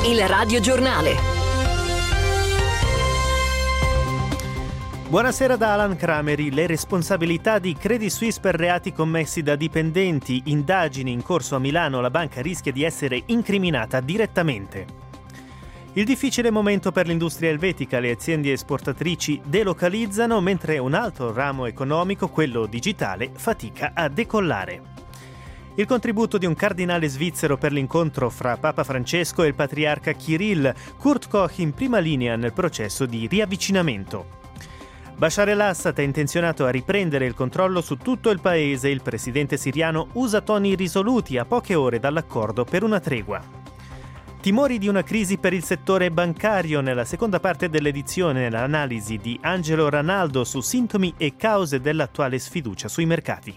Il radiogiornale. Buonasera da Alan Crameri. Le responsabilità di Credit Suisse per reati commessi da dipendenti. Indagini in corso a Milano. La banca rischia di essere incriminata direttamente. Il difficile momento per l'industria elvetica. Le aziende esportatrici delocalizzano, mentre un altro ramo economico, quello digitale, fatica a decollare. Il contributo di un cardinale svizzero per l'incontro fra Papa Francesco e il patriarca Kirill. Kurt Koch in prima linea nel processo di riavvicinamento. Bashar al-Assad è intenzionato a riprendere il controllo su tutto il paese. Il presidente siriano usa toni risoluti a poche ore dall'accordo per una tregua. Timori di una crisi per il settore bancario. Nella seconda parte dell'edizione l'analisi di Angelo Ranaldo su sintomi e cause dell'attuale sfiducia sui mercati.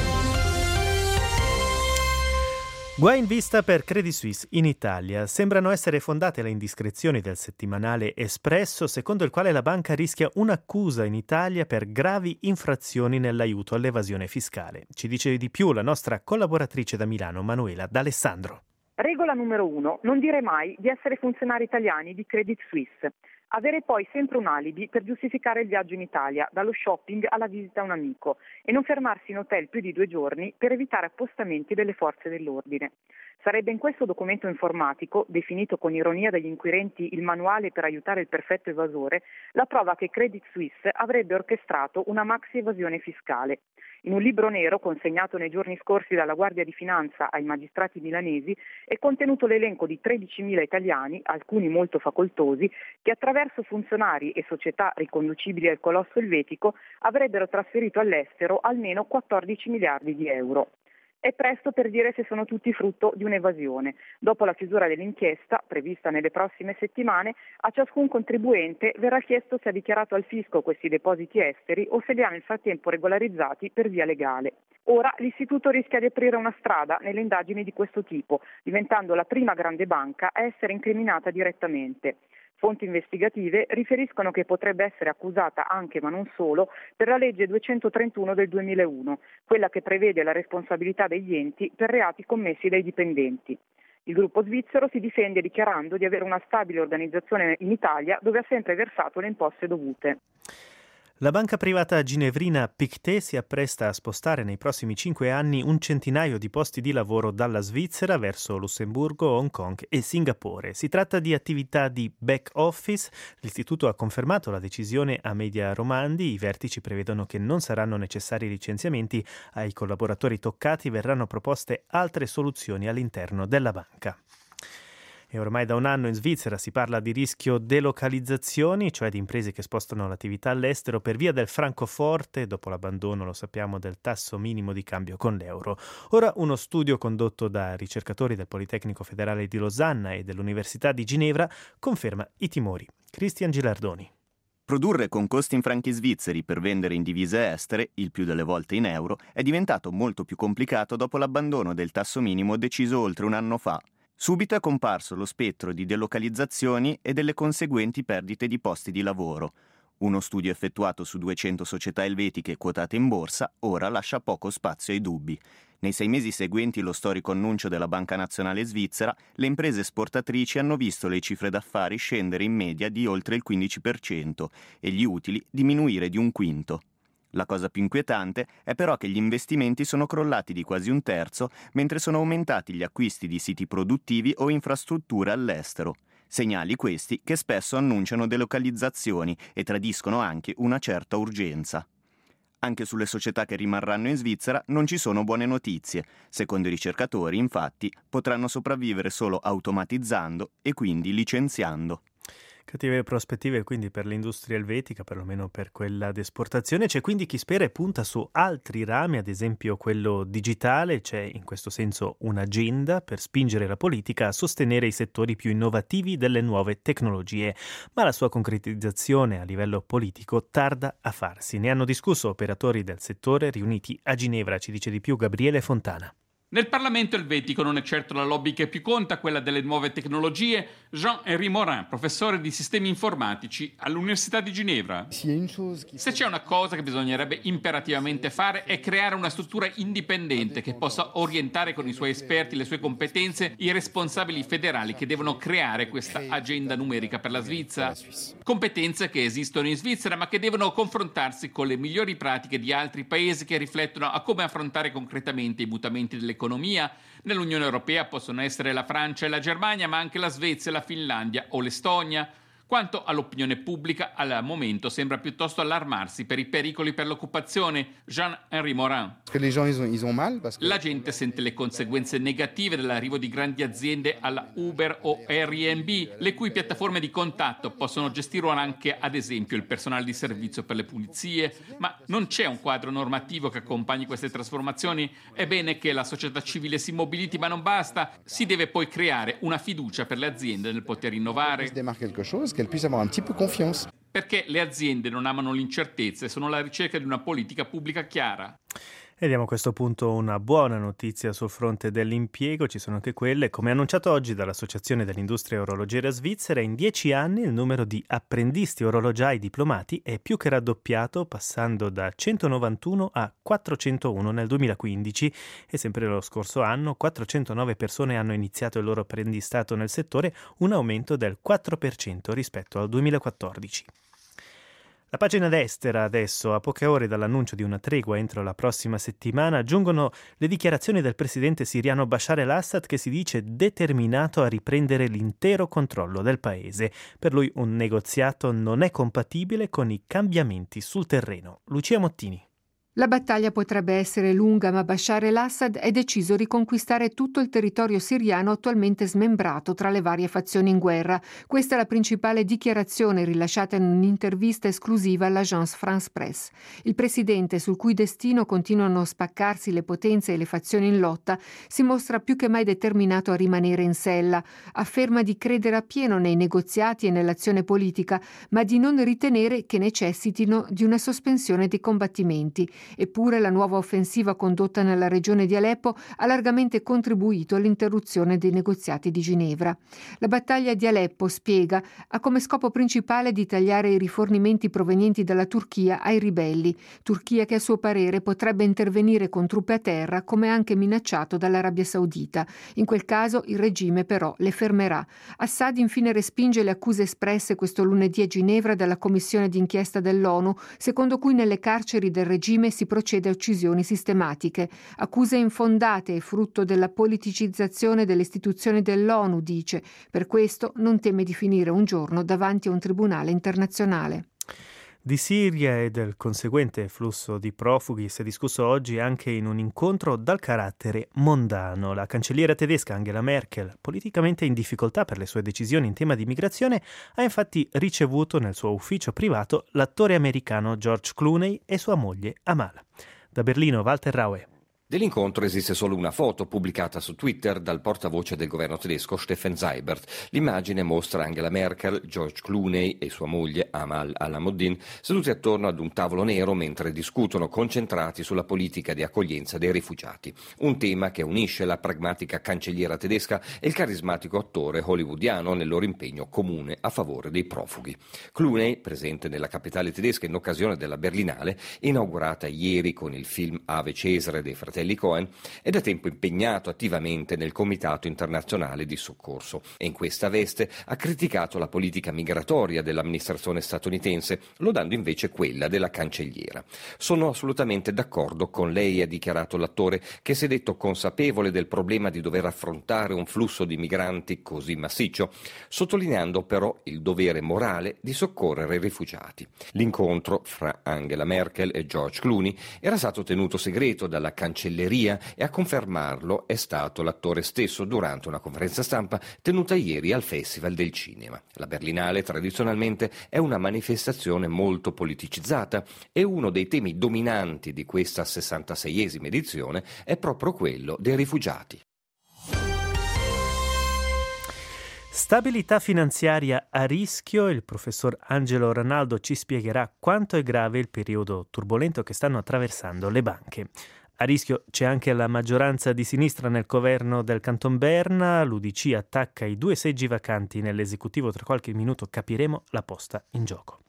Guai in vista per Credit Suisse in Italia. Sembrano essere fondate le indiscrezioni del settimanale Espresso, secondo il quale la banca rischia un'accusa in Italia per gravi infrazioni nell'aiuto all'evasione fiscale. Ci dice di più la nostra collaboratrice da Milano, Manuela D'Alessandro. Regola numero 1. Non dire mai di essere funzionari italiani di Credit Suisse. Avere poi sempre un alibi per giustificare il viaggio in Italia, dallo shopping alla visita a un amico, e non fermarsi in hotel più di 2 giorni per evitare appostamenti delle forze dell'ordine. Sarebbe in questo documento informatico, definito con ironia dagli inquirenti il manuale per aiutare il perfetto evasore, la prova che Credit Suisse avrebbe orchestrato una maxi evasione fiscale. In un libro nero consegnato nei giorni scorsi dalla Guardia di Finanza ai magistrati milanesi è contenuto l'elenco di 13.000 italiani, alcuni molto facoltosi, che attraverso funzionari e società riconducibili al colosso elvetico avrebbero trasferito all'estero almeno 14 miliardi di euro. È presto per dire se sono tutti frutto di un'evasione. Dopo la chiusura dell'inchiesta, prevista nelle prossime settimane, a ciascun contribuente verrà chiesto se ha dichiarato al fisco questi depositi esteri o se li ha nel frattempo regolarizzati per via legale. Ora l'istituto rischia di aprire una strada nelle indagini di questo tipo, diventando la prima grande banca a essere incriminata direttamente. Fonti investigative riferiscono che potrebbe essere accusata anche, ma non solo, per la legge 231 del 2001, quella che prevede la responsabilità degli enti per reati commessi dai dipendenti. Il gruppo svizzero si difende dichiarando di avere una stabile organizzazione in Italia dove ha sempre versato le imposte dovute. La banca privata ginevrina Pictet si appresta a spostare nei prossimi 5 anni un centinaio di posti di lavoro dalla Svizzera verso Lussemburgo, Hong Kong e Singapore. Si tratta di attività di back office. L'istituto ha confermato la decisione a Media Romandi. I vertici prevedono che non saranno necessari licenziamenti. Ai collaboratori toccati verranno proposte altre soluzioni all'interno della banca. E ormai da un anno in Svizzera si parla di rischio delocalizzazioni, cioè di imprese che spostano l'attività all'estero per via del francoforte, dopo l'abbandono, lo sappiamo, del tasso minimo di cambio con l'euro. Ora uno studio condotto da ricercatori del Politecnico Federale di Losanna e dell'Università di Ginevra conferma i timori. Cristian Gilardoni. Produrre con costi in franchi svizzeri per vendere in divise estere, il più delle volte in euro, è diventato molto più complicato dopo l'abbandono del tasso minimo deciso oltre un anno fa. Subito è comparso lo spettro di delocalizzazioni e delle conseguenti perdite di posti di lavoro. Uno studio effettuato su 200 società elvetiche quotate in borsa ora lascia poco spazio ai dubbi. Nei 6 mesi seguenti lo storico annuncio della Banca Nazionale Svizzera, le imprese esportatrici hanno visto le cifre d'affari scendere in media di oltre il 15% e gli utili diminuire di un quinto. La cosa più inquietante è però che gli investimenti sono crollati di quasi un terzo, mentre sono aumentati gli acquisti di siti produttivi o infrastrutture all'estero. Segnali questi che spesso annunciano delocalizzazioni e tradiscono anche una certa urgenza. Anche sulle società che rimarranno in Svizzera non ci sono buone notizie. Secondo i ricercatori, infatti, potranno sopravvivere solo automatizzando e quindi licenziando. Cattive prospettive quindi per l'industria elvetica, perlomeno per quella d'esportazione. C'è quindi chi spera e punta su altri rami, ad esempio quello digitale. C'è in questo senso un'agenda per spingere la politica a sostenere i settori più innovativi delle nuove tecnologie, ma la sua concretizzazione a livello politico tarda a farsi. Ne hanno discusso operatori del settore riuniti a Ginevra, ci dice di più Gabriele Fontana. Nel Parlamento elvetico non è certo la lobby che più conta, quella delle nuove tecnologie. Jean-Henri Morin, professore di sistemi informatici all'Università di Ginevra. Se c'è una cosa che bisognerebbe imperativamente fare è creare una struttura indipendente che possa orientare con i suoi esperti, le sue competenze, i responsabili federali che devono creare questa agenda numerica per la Svizzera. Competenze che esistono in Svizzera ma che devono confrontarsi con le migliori pratiche di altri paesi che riflettono a come affrontare concretamente i mutamenti dell'economia. Nell'Unione Europea possono essere la Francia e la Germania, ma anche la Svezia, la Finlandia o l'Estonia. Quanto all'opinione pubblica, al momento sembra piuttosto allarmarsi per i pericoli per l'occupazione. Jean-Henri Morin. La gente sente le conseguenze negative dell'arrivo di grandi aziende alla Uber o Airbnb, le cui piattaforme di contatto possono gestire anche, ad esempio, il personale di servizio per le pulizie. Ma non c'è un quadro normativo che accompagni queste trasformazioni. È bene che la società civile si mobiliti, ma non basta. Si deve poi creare una fiducia per le aziende nel poter innovare. Qu'elle puisse avoir un petit peu confiance. Perché le aziende non amano l'incertezza e sono alla ricerca di una politica pubblica chiara. E diamo a questo punto una buona notizia sul fronte dell'impiego. Ci sono anche quelle, come annunciato oggi dall'Associazione dell'Industria Orologiera Svizzera, in 10 anni il numero di apprendisti orologiai diplomati è più che raddoppiato, passando da 191 a 401 nel 2015 e sempre lo scorso anno 409 persone hanno iniziato il loro apprendistato nel settore, un aumento del 4% rispetto al 2014. La pagina estera adesso, a poche ore dall'annuncio di una tregua entro la prossima settimana, giungono le dichiarazioni del presidente siriano Bashar al-Assad che si dice determinato a riprendere l'intero controllo del paese. Per lui un negoziato non è compatibile con i cambiamenti sul terreno. Lucia Mottini. La battaglia potrebbe essere lunga, ma Bashar al-Assad è deciso a riconquistare tutto il territorio siriano attualmente smembrato tra le varie fazioni in guerra. Questa è la principale dichiarazione rilasciata in un'intervista esclusiva all'agence France Presse. Il presidente, sul cui destino continuano a spaccarsi le potenze e le fazioni in lotta, si mostra più che mai determinato a rimanere in sella. Afferma di credere appieno nei negoziati e nell'azione politica, ma di non ritenere che necessitino di una sospensione dei combattimenti. Eppure la nuova offensiva condotta nella regione di Aleppo ha largamente contribuito all'interruzione dei negoziati di Ginevra. La battaglia di Aleppo, spiega, ha come scopo principale di tagliare i rifornimenti provenienti dalla Turchia ai ribelli, Turchia che a suo parere potrebbe intervenire con truppe a terra come anche minacciato dall'Arabia Saudita. In quel caso il regime però le fermerà. Assad infine respinge le accuse espresse questo lunedì a Ginevra dalla commissione d'inchiesta dell'ONU, secondo cui nelle carceri del regime si procede a uccisioni sistematiche. Accuse infondate e frutto della politicizzazione delle istituzioni dell'ONU, dice. Per questo non teme di finire un giorno davanti a un tribunale internazionale. Di Siria e del conseguente flusso di profughi si è discusso oggi anche in un incontro dal carattere mondano. La cancelliera tedesca Angela Merkel, politicamente in difficoltà per le sue decisioni in tema di migrazione, ha infatti ricevuto nel suo ufficio privato l'attore americano George Clooney e sua moglie Amal. Da Berlino, Walter Raue. Dell'incontro esiste solo una foto pubblicata su Twitter dal portavoce del governo tedesco Steffen Seibert. L'immagine mostra Angela Merkel, George Clooney e sua moglie Amal Alamuddin seduti attorno ad un tavolo nero mentre discutono concentrati sulla politica di accoglienza dei rifugiati. Un tema che unisce la pragmatica cancelliera tedesca e il carismatico attore hollywoodiano nel loro impegno comune a favore dei profughi. Clooney, presente nella capitale tedesca in occasione della Berlinale, inaugurata ieri con il film Ave Cesare dei fratelli Cohen, è da tempo impegnato attivamente nel Comitato Internazionale di Soccorso e in questa veste ha criticato la politica migratoria dell'amministrazione statunitense, lodando invece quella della cancelliera. Sono assolutamente d'accordo con lei, ha dichiarato l'attore, che si è detto consapevole del problema di dover affrontare un flusso di migranti così massiccio, sottolineando però il dovere morale di soccorrere i rifugiati. L'incontro fra Angela Merkel e George Clooney era stato tenuto segreto dalla cancelleria e a confermarlo è stato l'attore stesso durante una conferenza stampa tenuta ieri al Festival del Cinema. La Berlinale tradizionalmente è una manifestazione molto politicizzata e uno dei temi dominanti di questa 66esima edizione è proprio quello dei rifugiati. Stabilità finanziaria a rischio. Il professor Angelo Ranaldo ci spiegherà quanto è grave il periodo turbolento che stanno attraversando le banche. A rischio c'è anche la maggioranza di sinistra nel governo del Canton Berna. L'UDC attacca i 2 seggi vacanti nell'esecutivo. Tra qualche minuto capiremo la posta in gioco.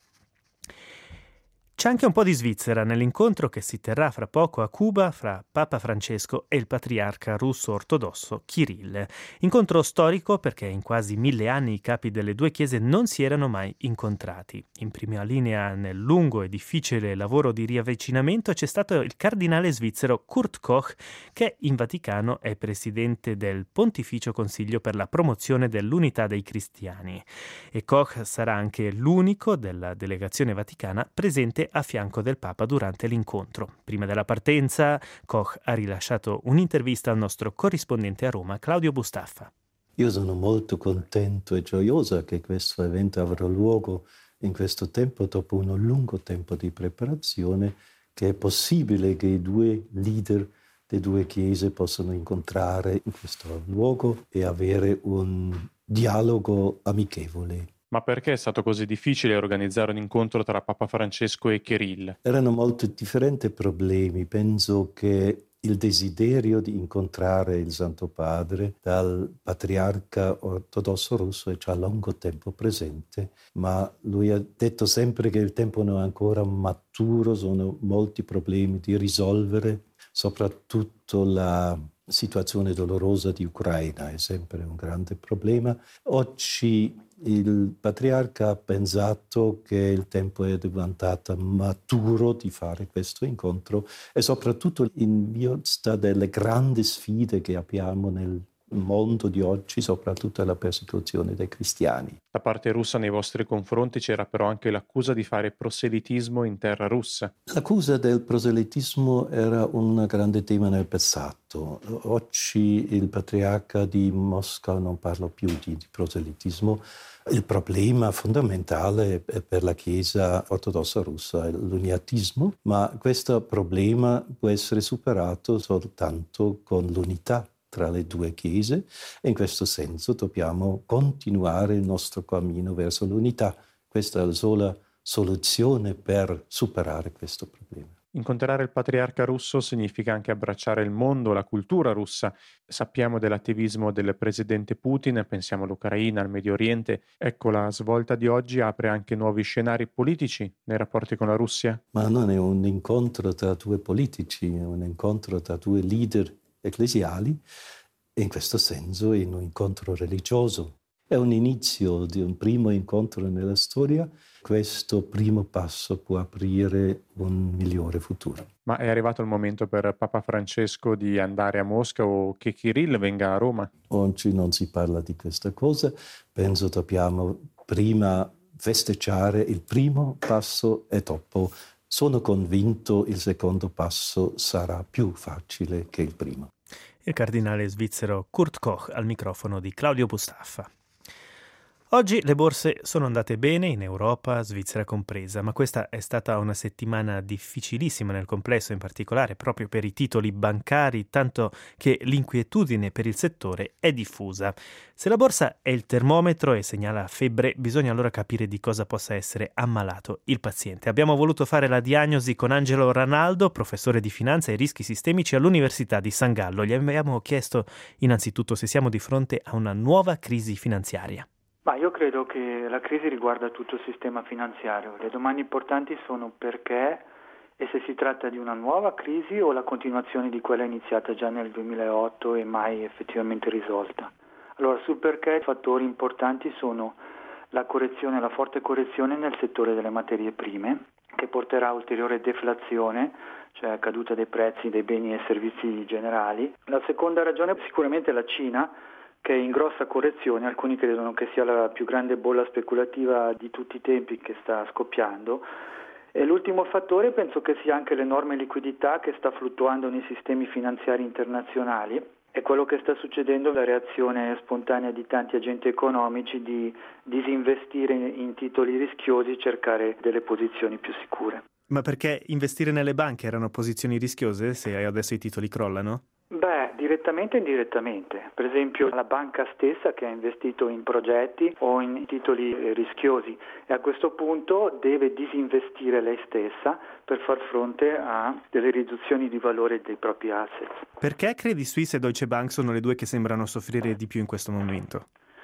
C'è anche un po' di Svizzera nell'incontro che si terrà fra poco a Cuba fra Papa Francesco e il patriarca russo ortodosso Kirill. Incontro storico perché in quasi 1000 anni i capi delle due chiese non si erano mai incontrati. In prima linea nel lungo e difficile lavoro di riavvicinamento c'è stato il cardinale svizzero Kurt Koch, che in Vaticano è presidente del Pontificio Consiglio per la promozione dell'unità dei cristiani. E Koch sarà anche l'unico della delegazione vaticana presente a fianco del Papa durante l'incontro. Prima della partenza, Koch ha rilasciato un'intervista al nostro corrispondente a Roma, Claudio Bustaffa. Io sono molto contento e gioiosa che questo evento avrà luogo in questo tempo, dopo un lungo tempo di preparazione, che è possibile che i due leader delle due chiese possano incontrare in questo luogo e avere un dialogo amichevole. Ma perché è stato così difficile organizzare un incontro tra Papa Francesco e Kirill? Erano molti differenti problemi. Penso che il desiderio di incontrare il Santo Padre dal patriarca ortodosso russo è già a lungo tempo presente, ma lui ha detto sempre che il tempo non è ancora maturo, sono molti problemi da risolvere, soprattutto la situazione dolorosa di Ucraina è sempre un grande problema. Oggi il patriarca ha pensato che il tempo è diventato maturo di fare questo incontro e soprattutto in vista delle grandi sfide che abbiamo nel mondo di oggi, soprattutto la persecuzione dei cristiani. Da parte russa nei vostri confronti c'era però anche l'accusa di fare proselitismo in terra russa. L'accusa del proselitismo era un grande tema nel passato. Oggi il patriarca di Mosca non parla più di proselitismo. Il problema fondamentale per la Chiesa ortodossa russa è l'uniatismo, ma questo problema può essere superato soltanto con l'unità tra le due chiese e in questo senso dobbiamo continuare il nostro cammino verso l'unità. Questa è la sola soluzione per superare questo problema. Incontrare il patriarca russo significa anche abbracciare il mondo, la cultura russa. Sappiamo dell'attivismo del presidente Putin, pensiamo all'Ucraina, al Medio Oriente. Ecco, la svolta di oggi apre anche nuovi scenari politici nei rapporti con la Russia? Ma non è un incontro tra due politici, è un incontro tra due leader ecclesiali e in questo senso è un incontro religioso. È un inizio di un primo incontro nella storia. Questo primo passo può aprire un migliore futuro. Ma è arrivato il momento per Papa Francesco di andare a Mosca o che Kirill venga a Roma? Oggi non si parla di questa cosa. Penso dobbiamo prima festeggiare il primo passo e dopo sono convinto il secondo passo sarà più facile che il primo. Il cardinale svizzero Kurt Koch al microfono di Claudio Bustaffa. Oggi le borse sono andate bene in Europa, Svizzera compresa, ma questa è stata una settimana difficilissima nel complesso, in particolare proprio per i titoli bancari, tanto che l'inquietudine per il settore è diffusa. Se la borsa è il termometro e segnala febbre, bisogna allora capire di cosa possa essere ammalato il paziente. Abbiamo voluto fare la diagnosi con Angelo Ranaldo, professore di finanza e rischi sistemici all'Università di San Gallo. Gli abbiamo chiesto innanzitutto se siamo di fronte a una nuova crisi finanziaria. Ma io credo che la crisi riguarda tutto il sistema finanziario. Le domande importanti sono perché e se si tratta di una nuova crisi o la continuazione di quella iniziata già nel 2008 e mai effettivamente risolta. Allora, sul perché i fattori importanti sono la correzione, la forte correzione nel settore delle materie prime, che porterà a ulteriore deflazione, cioè caduta dei prezzi dei beni e servizi generali. La seconda ragione sicuramente è la Cina, che è in grossa correzione. Alcuni credono che sia la più grande bolla speculativa di tutti i tempi che sta scoppiando. E l'ultimo fattore penso che sia anche l'enorme liquidità che sta fluttuando nei sistemi finanziari internazionali. È quello che sta succedendo, la reazione spontanea di tanti agenti economici di disinvestire in titoli rischiosi e cercare delle posizioni più sicure. Ma perché investire nelle banche erano posizioni rischiose se adesso i titoli crollano? Beh, direttamente e indirettamente. Per esempio la banca stessa che ha investito in progetti o in titoli rischiosi e a questo punto deve disinvestire lei stessa per far fronte a delle riduzioni di valore dei propri asset. Perché Credit Suisse e Deutsche Bank sono le due che sembrano soffrire di più in questo momento?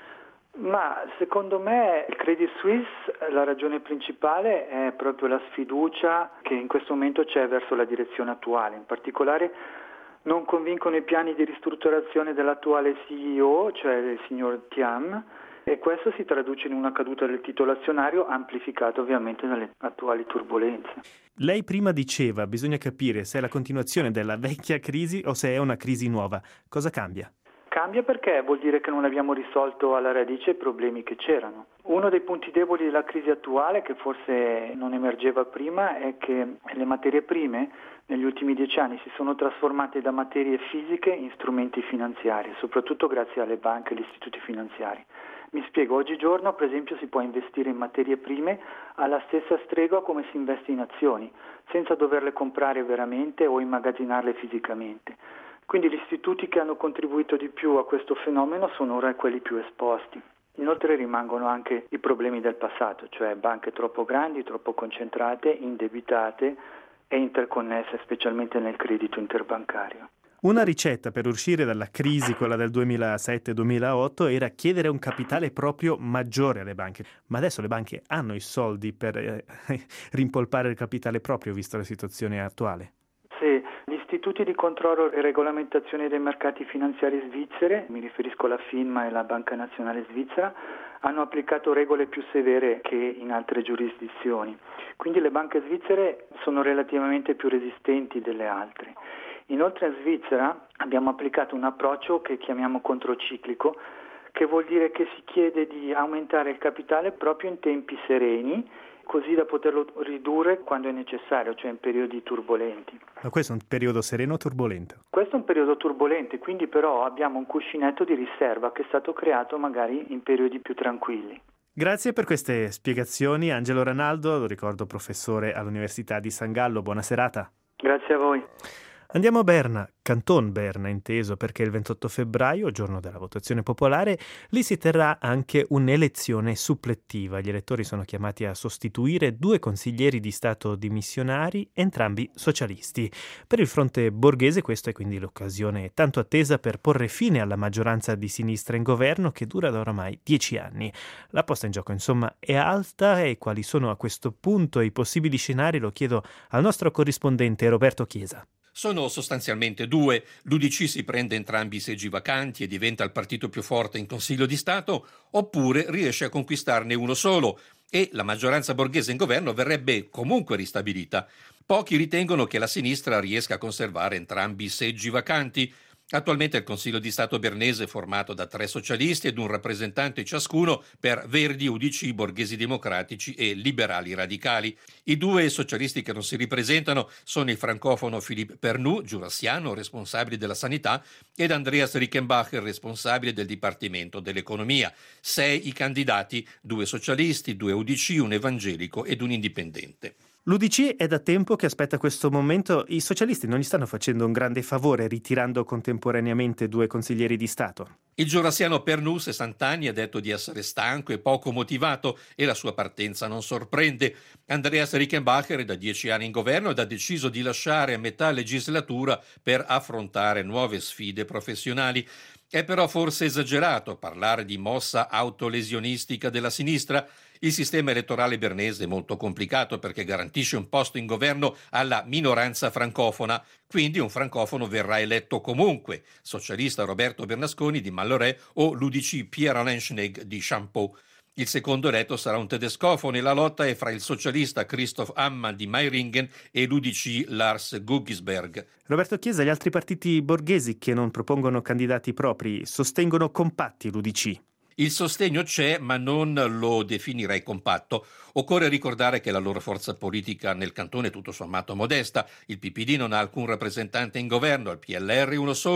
Ma secondo me il Credit Suisse, la ragione principale è proprio la sfiducia che in questo momento c'è verso la direzione attuale. In particolare non convincono i piani di ristrutturazione dell'attuale CEO, cioè il signor Thiam, e questo si traduce in una caduta del titolo azionario amplificata ovviamente dalle attuali turbolenze. Lei prima diceva bisogna capire se è la continuazione della vecchia crisi o se è una crisi nuova. Cosa cambia? Cambia perché vuol dire che non abbiamo risolto alla radice i problemi che c'erano. Uno dei punti deboli della crisi attuale, che forse non emergeva prima, è che le materie prime negli ultimi 10 anni si sono trasformate da materie fisiche in strumenti finanziari, soprattutto grazie alle banche e agli istituti finanziari. Mi spiego, oggigiorno per esempio si può investire in materie prime alla stessa stregua come si investe in azioni, senza doverle comprare veramente o immagazzinarle fisicamente. Quindi gli istituti che hanno contribuito di più a questo fenomeno sono ora quelli più esposti. Inoltre rimangono anche i problemi del passato, cioè banche troppo grandi, troppo concentrate, indebitate e interconnesse, specialmente nel credito interbancario. Una ricetta per uscire dalla crisi, quella del 2007-2008, era chiedere un capitale proprio maggiore alle banche. Ma adesso le banche hanno i soldi per rimpolpare il capitale proprio, visto la situazione attuale? Sì, gli istituti di controllo e regolamentazione dei mercati finanziari svizzere, mi riferisco alla FINMA e alla Banca Nazionale Svizzera, hanno applicato regole più severe che in altre giurisdizioni. Quindi le banche svizzere sono relativamente più resistenti delle altre. Inoltre in Svizzera abbiamo applicato un approccio che chiamiamo controciclico, che vuol dire che si chiede di aumentare il capitale proprio in tempi sereni, così da poterlo ridurre quando è necessario, cioè in periodi turbolenti. Ma questo è un periodo sereno o turbolento? Questo è un periodo turbolente, quindi però abbiamo un cuscinetto di riserva che è stato creato magari in periodi più tranquilli. Grazie per queste spiegazioni, Angelo Ranaldo, lo ricordo professore all'Università di San Gallo. Buona serata. Grazie a voi. Andiamo a Berna, Canton Berna inteso, perché il 28 febbraio, giorno della votazione popolare, lì si terrà anche un'elezione supplettiva. Gli elettori sono chiamati a sostituire 2 consiglieri di Stato dimissionari, entrambi socialisti. Per il fronte borghese questa è quindi l'occasione tanto attesa per porre fine alla maggioranza di sinistra in governo che dura da oramai 10 anni. La posta in gioco insomma è alta e quali sono a questo punto i possibili scenari lo chiedo al nostro corrispondente Roberto Chiesa. Sono sostanzialmente 2. L'UDC si prende entrambi i seggi vacanti e diventa il partito più forte in Consiglio di Stato, oppure riesce a conquistarne uno solo e la maggioranza borghese in governo verrebbe comunque ristabilita. Pochi ritengono che la sinistra riesca a conservare entrambi i seggi vacanti. Attualmente il Consiglio di Stato bernese è formato da 3 socialisti ed un rappresentante ciascuno per Verdi, UDC, Borghesi Democratici e Liberali Radicali. I 2 socialisti che non si ripresentano sono il francofono Philippe Pernoud, giurassiano, responsabile della sanità, ed Andreas Rickenbacher, responsabile del Dipartimento dell'Economia. 6 i candidati, 2 socialisti, 2 UDC, un evangelico ed un indipendente. L'UDC è da tempo che aspetta questo momento. I socialisti non gli stanno facendo un grande favore ritirando contemporaneamente 2 consiglieri di Stato. Il giurassiano Pernoud, 60 anni, ha detto di essere stanco e poco motivato e la sua partenza non sorprende. Andreas Rickenbacher è da 10 anni in governo ed ha deciso di lasciare a metà legislatura per affrontare nuove sfide professionali. È però forse esagerato parlare di mossa autolesionistica della sinistra. Il sistema elettorale bernese è molto complicato perché garantisce un posto in governo alla minoranza francofona, quindi un francofono verrà eletto comunque, socialista Roberto Bernasconi di Malloret o l'UDC Pierre-Alain Schnegg di Champeau. Il secondo eletto sarà un tedescofono e la lotta è fra il socialista Christoph Ammann di Meiringen e l'UDC Lars Guggisberg. Roberto Chiesa, gli altri partiti borghesi che non propongono candidati propri sostengono compatti l'UDC. Il sostegno c'è, ma non lo definirei compatto. Occorre ricordare che la loro forza politica nel cantone è tutto sommato modesta. Il PPD non ha alcun rappresentante in governo, il PLR uno solo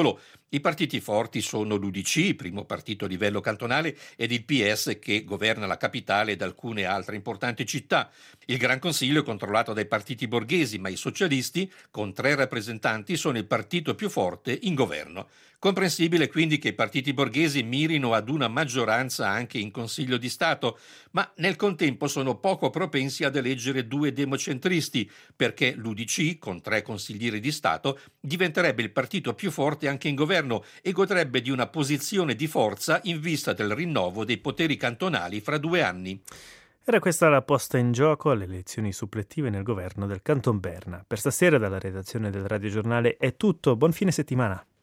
I partiti forti sono l'UDC, primo partito a livello cantonale, ed il PS che governa la capitale ed alcune altre importanti città. Il Gran Consiglio è controllato dai partiti borghesi, ma i socialisti, con 3 rappresentanti, sono il partito più forte in governo. Comprensibile quindi che i partiti borghesi mirino ad una maggioranza anche in Consiglio di Stato, ma nel contempo sono poco propensi ad eleggere 2 democentristi, perché l'UDC, con 3 consiglieri di Stato, diventerebbe il partito più forte anche in governo e godrebbe di una posizione di forza in vista del rinnovo dei poteri cantonali fra 2 anni. Era questa la posta in gioco alle elezioni suppletive nel governo del Canton Berna. Per stasera dalla redazione del radiogiornale è tutto, buon fine settimana.